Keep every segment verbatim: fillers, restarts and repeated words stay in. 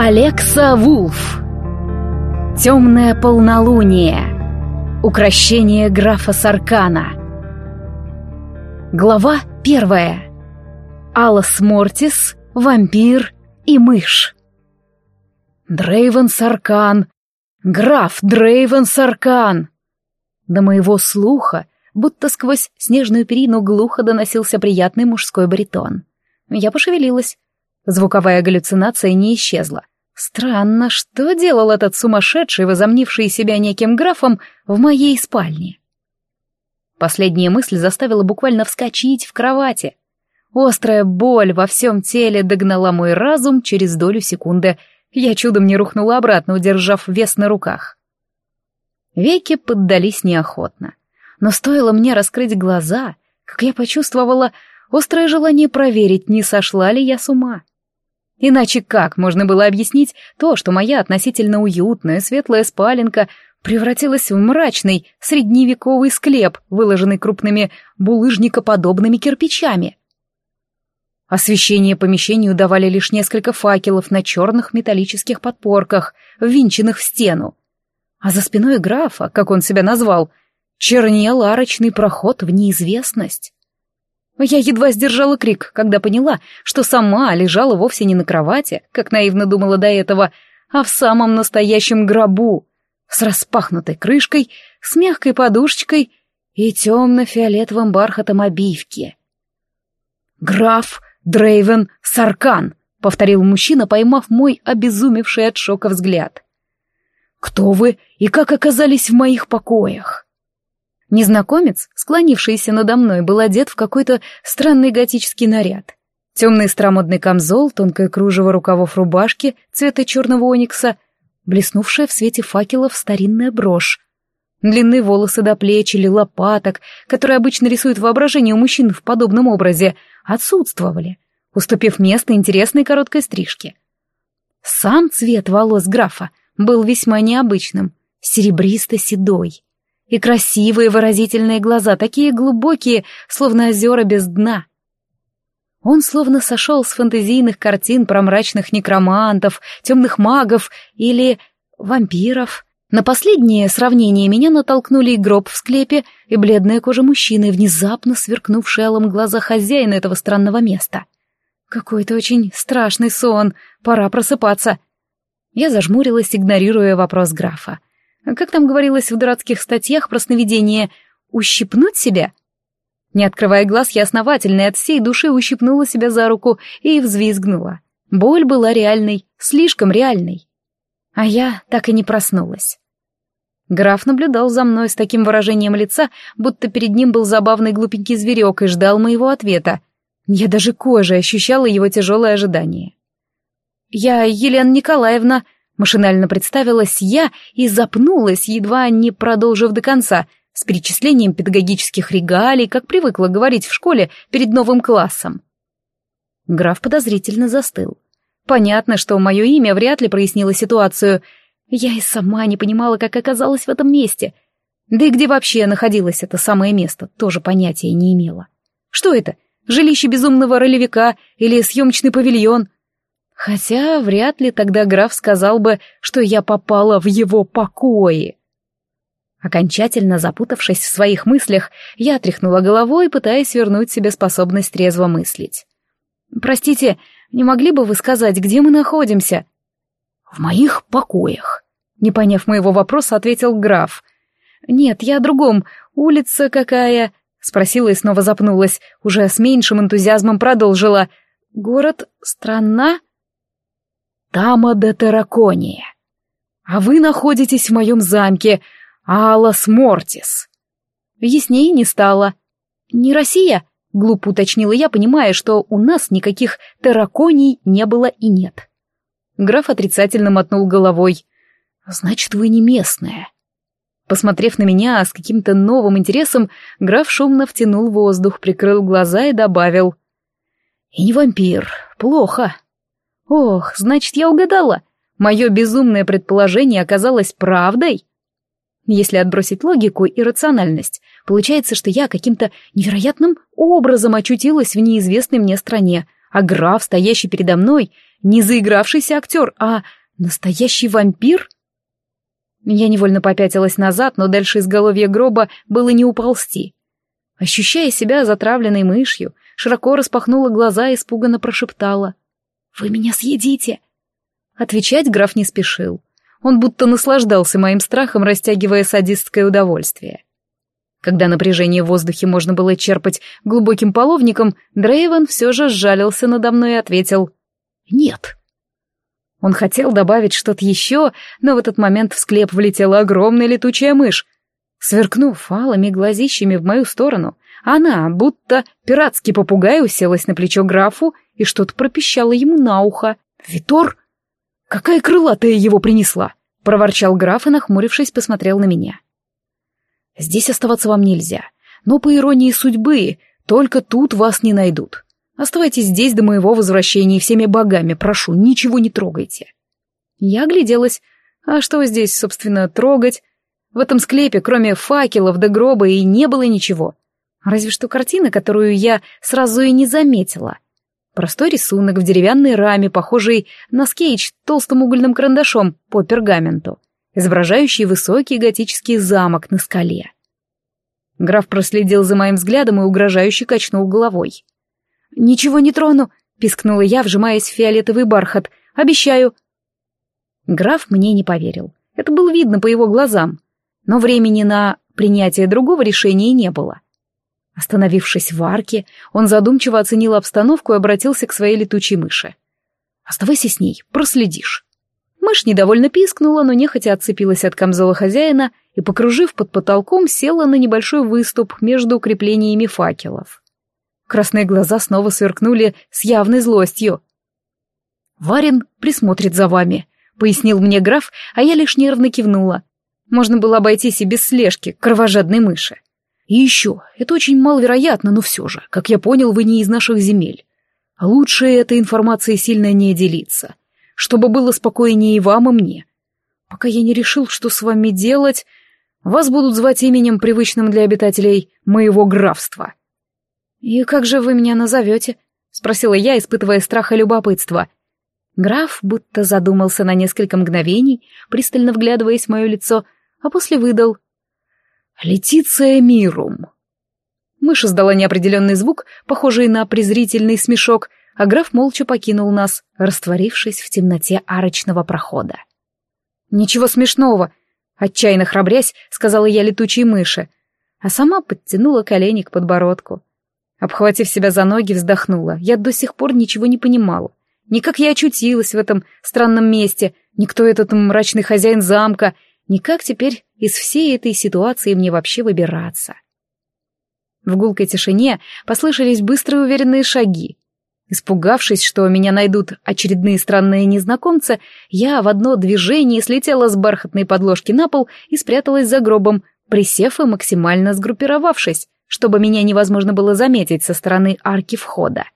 Алекса Вулф. Темное полнолуние. Укрощение графа Саркана. Глава первая. Алас Мортис, вампир и мышь. Дрейвен Саркан. Граф Дрейвен Саркан. До моего слуха, будто сквозь снежную перину, глухо доносился приятный мужской баритон. Я пошевелилась. Звуковая галлюцинация не исчезла. Странно, что делал этот сумасшедший, возомнивший себя неким графом, в моей спальне? Последняя мысль заставила буквально вскочить в кровати. Острая боль во всем теле догнала мой разум через долю секунды. Я чудом не рухнула обратно, удержав вес на руках. Веки поддались неохотно. Но стоило мне раскрыть глаза, как я почувствовала острое желание проверить, не сошла ли я с ума. Иначе как можно было объяснить то, что моя относительно уютная светлая спаленка превратилась в мрачный средневековый склеп, выложенный крупными булыжникоподобными кирпичами? Освещение помещению давали лишь несколько факелов на черных металлических подпорках, ввинченных в стену. А за спиной графа, как он себя назвал, чернел арочный проход в неизвестность. Я едва сдержала крик, когда поняла, что сама лежала вовсе не на кровати, как наивно думала до этого, а в самом настоящем гробу, с распахнутой крышкой, с мягкой подушечкой и темно-фиолетовым бархатом обивки. «Граф Дрейвен Саркан», — повторил мужчина, поймав мой обезумевший от шока взгляд. «Кто вы и как оказались в моих покоях?» Незнакомец, склонившийся надо мной, был одет в какой-то странный готический наряд. Темный старомодный камзол, тонкое кружево рукавов рубашки цвета черного оникса, блеснувшая в свете факелов старинная брошь. Длинные волосы до плеч или лопаток, которые обычно рисуют воображение у мужчин в подобном образе, отсутствовали, уступив место интересной короткой стрижке. Сам цвет волос графа был весьма необычным, серебристо-седой. И красивые выразительные глаза, такие глубокие, словно озера без дна. Он словно сошел с фэнтезийных картин про мрачных некромантов, темных магов или вампиров. На последнее сравнение меня натолкнули и гроб в склепе, и бледная кожа мужчины, внезапно сверкнувшие алым глаза хозяина этого странного места. Какой-то очень страшный сон, пора просыпаться. Я зажмурилась, игнорируя вопрос графа. Как там говорилось в дурацких статьях про сновидение, ущипнуть себя? Не открывая глаз, я основательно и от всей души ущипнула себя за руку и взвизгнула. Боль была реальной, слишком реальной. А я так и не проснулась. Граф наблюдал за мной с таким выражением лица, будто перед ним был забавный глупенький зверек и ждал моего ответа. Я даже кожей ощущала его тяжелое ожидание. «Я Елена Николаевна», — машинально представилась я и запнулась, едва не продолжив до конца, с перечислением педагогических регалий, как привыкла говорить в школе перед новым классом. Граф подозрительно застыл. Понятно, что мое имя вряд ли прояснило ситуацию. Я и сама не понимала, как оказалась в этом месте. Да и где вообще находилось это самое место, тоже понятия не имела. Что это? Жилище безумного ролевика или съемочный павильон? Хотя вряд ли тогда граф сказал бы, что я попала в его покои. Окончательно запутавшись в своих мыслях, я тряхнула головой, пытаясь вернуть себе способность трезво мыслить. «Простите, не могли бы вы сказать, где мы находимся?» «В моих покоях», — не поняв моего вопроса, ответил граф. «Нет, я о другом. Улица какая?» — спросила и снова запнулась, уже с меньшим энтузиазмом продолжила. «Город, страна?» «Тама де Терракония. А вы находитесь в моем замке Алас Мортис». Яснее не стало. «Не Россия?» — глупо уточнила я, понимая, что у нас никаких терраконий не было и нет. Граф отрицательно мотнул головой. «Значит, вы не местная». Посмотрев на меня с каким-то новым интересом, граф шумно втянул воздух, прикрыл глаза и добавил. «И не вампир. Плохо». Ох, значит, я угадала. Мое безумное предположение оказалось правдой. Если отбросить логику и рациональность, получается, что я каким-то невероятным образом очутилась в неизвестной мне стране, а граф, стоящий передо мной, не заигравшийся актер, а настоящий вампир? Я невольно попятилась назад, но дальше изголовья гроба было не уползти. Ощущая себя затравленной мышью, широко распахнула глаза и испуганно прошептала: «Вы меня съедите!» Отвечать граф не спешил. Он будто наслаждался моим страхом, растягивая садистское удовольствие. Когда напряжение в воздухе можно было черпать глубоким половником, Дрейвен все же сжалился надо мной и ответил: «Нет». Он хотел добавить что-то еще, но в этот момент в склеп влетела огромная летучая мышь. Сверкнув алыми глазищами в мою сторону, она, будто пиратский попугай, уселась на плечо графу и что-то пропищала ему на ухо. «Витор? Какая крылатая его принесла?» — проворчал граф и, нахмурившись, посмотрел на меня. «Здесь оставаться вам нельзя, но, по иронии судьбы, только тут вас не найдут. Оставайтесь здесь до моего возвращения, и всеми богами, прошу, ничего не трогайте». Я огляделась. А что здесь, собственно, трогать? В этом склепе, кроме факелов до гроба, и не было ничего. Разве что картина, которую я сразу и не заметила. Простой рисунок в деревянной раме, похожий на скетч толстым угольным карандашом по пергаменту, изображающий высокий готический замок на скале. Граф проследил за моим взглядом и угрожающе качнул головой. «Ничего не трону», — пискнула я, вжимаясь в фиолетовый бархат. «Обещаю». Граф мне не поверил. Это было видно по его глазам. Но времени на принятие другого решения не было. Остановившись в арке, он задумчиво оценил обстановку и обратился к своей летучей мыши. «Оставайся с ней, проследишь». Мышь недовольно пискнула, но нехотя отцепилась от камзола хозяина и, покружив под потолком, села на небольшой выступ между укреплениями факелов. Красные глаза снова сверкнули с явной злостью. «Варин присмотрит за вами», — пояснил мне граф, а я лишь нервно кивнула. Можно было обойтись и без слежки кровожадной мыши. «И еще, это очень маловероятно, но все же, как я понял, вы не из наших земель. А лучше этой информацией сильно не делиться, чтобы было спокойнее и вам, и мне. Пока я не решил, что с вами делать, вас будут звать именем, привычным для обитателей моего графства». «И как же вы меня назовете?» — спросила я, испытывая страх и любопытство. Граф будто задумался на несколько мгновений, пристально вглядываясь в мое лицо, а после выдал: «Летиция Мирум». Мышь издала неопределенный звук, похожий на презрительный смешок, а граф молча покинул нас, растворившись в темноте арочного прохода. «Ничего смешного», — отчаянно храбрясь, сказала я летучей мыши, а сама подтянула колени к подбородку. Обхватив себя за ноги, вздохнула. Я до сих пор ничего не понимала. Ни как я очутилась в этом странном месте, ни кто этот мрачный хозяин замка, ни как теперь из всей этой ситуации мне вообще выбираться. В гулкой тишине послышались быстрые уверенные шаги. Испугавшись, что меня найдут очередные странные незнакомцы, я в одно движение слетела с бархатной подложки на пол и спряталась за гробом, присев и максимально сгруппировавшись, чтобы меня невозможно было заметить со стороны арки входа.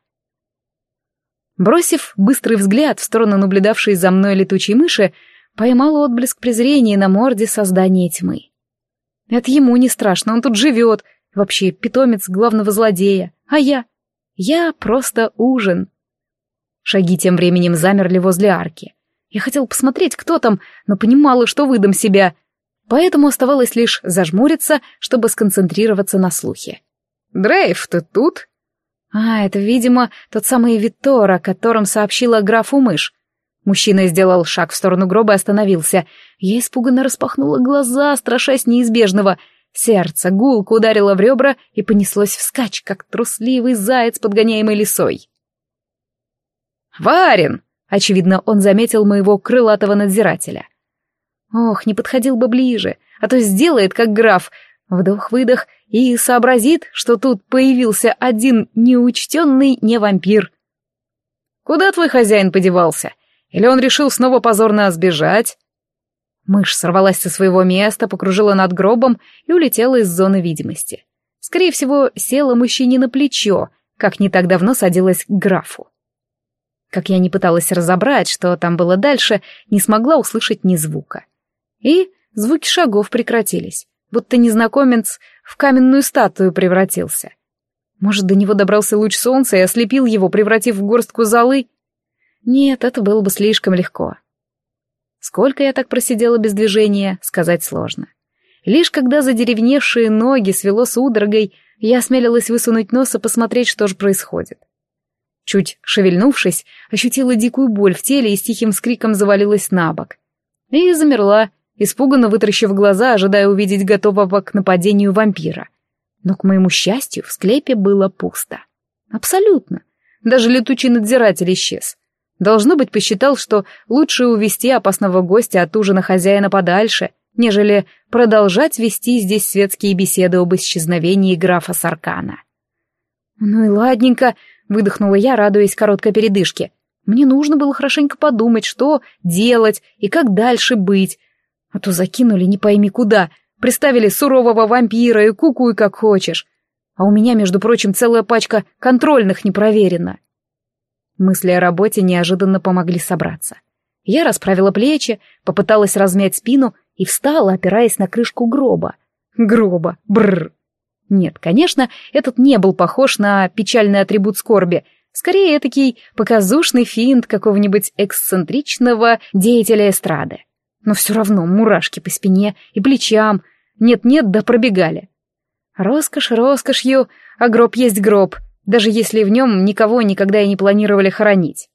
Бросив быстрый взгляд в сторону наблюдавшей за мной летучей мыши, поймала отблеск презрения на морде создания тьмы. Это ему не страшно, он тут живет, вообще питомец главного злодея, а я... я просто ужин. Шаги тем временем замерли возле арки. Я хотел посмотреть, кто там, но понимала, что выдам себя, поэтому оставалось лишь зажмуриться, чтобы сконцентрироваться на слухе. «Дрейв, ты тут?» А, это, видимо, тот самый Витор, о котором сообщила графу мышь. Мужчина сделал шаг в сторону гроба и остановился. Я испуганно распахнула глаза, страшась неизбежного. Сердце гулко ударило в ребра и понеслось вскачь, как трусливый заяц, подгоняемый лисой. «Варин!» — очевидно, он заметил моего крылатого надзирателя. Ох, не подходил бы ближе, а то сделает, как граф. Вдох-выдох и сообразит, что тут появился один неучтенный не вампир. «Куда твой хозяин подевался? Или он решил снова позорно сбежать?» Мышь сорвалась со своего места, покружила над гробом и улетела из зоны видимости. Скорее всего, села мужчине на плечо, как не так давно садилась к графу. Как я не пыталась разобрать, что там было дальше, не смогла услышать ни звука. И звуки шагов прекратились, будто незнакомец в каменную статую превратился. Может, до него добрался луч солнца и ослепил его, превратив в горстку золы? Нет, это было бы слишком легко. Сколько я так просидела без движения, сказать сложно. Лишь когда задеревневшие ноги свело судорогой, я осмелилась высунуть нос и посмотреть, что же происходит. Чуть шевельнувшись, ощутила дикую боль в теле и с тихим скриком завалилась на бок. И замерла, испуганно вытаращив глаза, ожидая увидеть готового к нападению вампира. Но, к моему счастью, в склепе было пусто. Абсолютно. Даже летучий надзиратель исчез. Должно быть, посчитал, что лучше увести опасного гостя от ужина хозяина подальше, нежели продолжать вести здесь светские беседы об исчезновении графа Саркана. «Ну и ладненько», — выдохнула я, радуясь короткой передышке. Мне нужно было хорошенько подумать, что делать и как дальше быть. А то закинули не пойми куда, приставили сурового вампира и кукуй как хочешь. А у меня, между прочим, целая пачка контрольных не проверена. Мысли о работе неожиданно помогли собраться. Я расправила плечи, попыталась размять спину и встала, опираясь на крышку гроба. Гроба, бррр. Нет, конечно, этот не был похож на печальный атрибут скорби. Скорее, этакий показушный финт какого-нибудь эксцентричного деятеля эстрады. Но все равно мурашки по спине и плечам. Нет-нет, да пробегали. Роскошь роскошью, а гроб есть гроб, даже если в нем никого никогда и не планировали хоронить.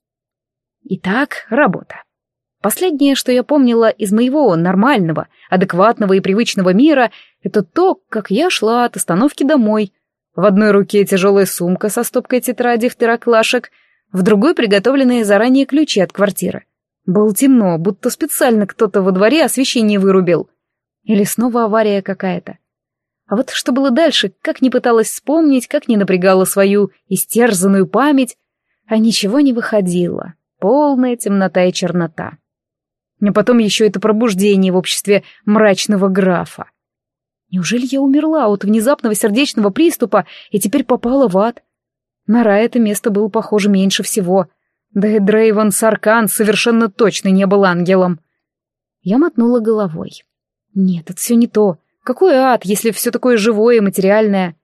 Итак, работа. Последнее, что я помнила из моего нормального, адекватного и привычного мира, это то, как я шла от остановки домой. В одной руке тяжелая сумка со стопкой тетрадей второклашек, в другой приготовленные заранее ключи от квартиры. Было темно, будто специально кто-то во дворе освещение вырубил. Или снова авария какая-то. А вот что было дальше, как ни пыталась вспомнить, как ни напрягала свою истерзанную память, а ничего не выходило. Полная темнота и чернота. А потом еще это пробуждение в обществе мрачного графа. Неужели я умерла от внезапного сердечного приступа и теперь попала в ад? На рай это место было похоже меньше всего. Да и Дрейвен Саркан совершенно точно не был ангелом. Я мотнула головой. Нет, это все не то. Какой ад, если все такое живое и материальное?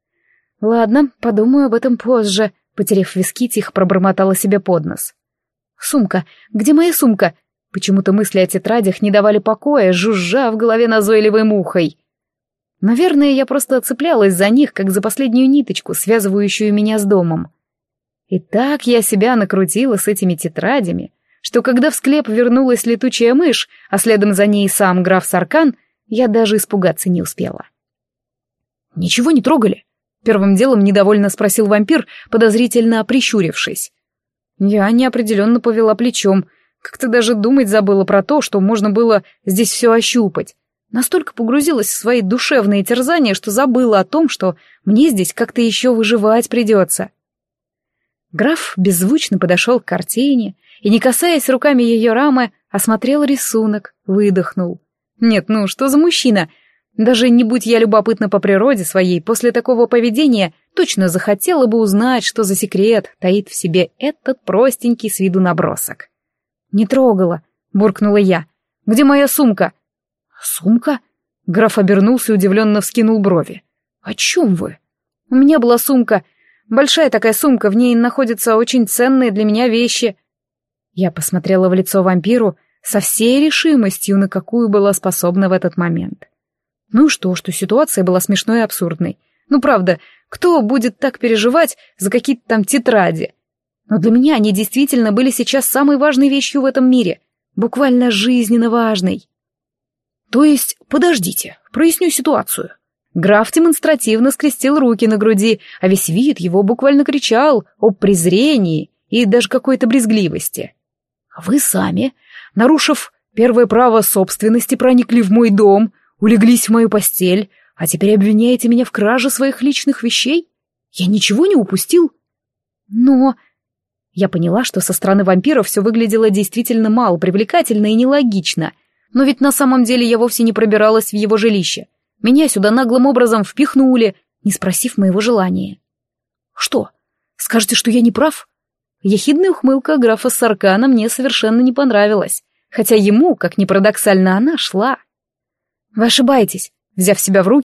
Ладно, подумаю об этом позже, потеряв виски, тихо пробормотала себе под нос. Сумка, где моя сумка? Почему-то мысли о тетрадях не давали покоя, жужжа в голове назойливой мухой. Наверное, я просто цеплялась за них, как за последнюю ниточку, связывающую меня с домом. И так я себя накрутила с этими тетрадями, что когда в склеп вернулась летучая мышь, а следом за ней сам граф Саркан, я даже испугаться не успела. «Ничего не трогали?» — первым делом недовольно спросил вампир, подозрительно прищурившись. Я неопределенно повела плечом, как-то даже думать забыла про то, что можно было здесь все ощупать. Настолько погрузилась в свои душевные терзания, что забыла о том, что мне здесь как-то еще выживать придется. Граф беззвучно подошел к картине и, не касаясь руками ее рамы, осмотрел рисунок, выдохнул. Нет, ну что за мужчина? Даже не будь я любопытна по природе своей, после такого поведения точно захотела бы узнать, что за секрет таит в себе этот простенький с виду набросок. «Не трогала», — буркнула я. «Где моя сумка?» «Сумка?» — граф обернулся и удивленно вскинул брови. «О чем вы?» «У меня была сумка. Большая такая сумка, в ней находятся очень ценные для меня вещи». Я посмотрела в лицо вампиру со всей решимостью, на какую была способна в этот момент. Ну что, что ситуация была смешной и абсурдной. Ну правда, кто будет так переживать за какие-то там тетради? Но для меня они действительно были сейчас самой важной вещью в этом мире. Буквально жизненно важной. То есть, подождите, проясню ситуацию. Граф демонстративно скрестил руки на груди, а весь вид его буквально кричал о презрении и даже какой-то брезгливости. Вы сами, нарушив первое право собственности, проникли в мой дом, улеглись в мою постель, а теперь обвиняете меня в краже своих личных вещей? Я ничего не упустил? Но... Я поняла, что со стороны вампира все выглядело действительно мало привлекательно и нелогично. Но ведь на самом деле я вовсе не пробиралась в его жилище. Меня сюда наглым образом впихнули, не спросив моего желания. Что, скажете, что я не прав? Ехидная ухмылка графа Саркана мне совершенно не понравилась, хотя ему, как ни парадоксально, она шла. Вы ошибаетесь. Взяв себя в руки,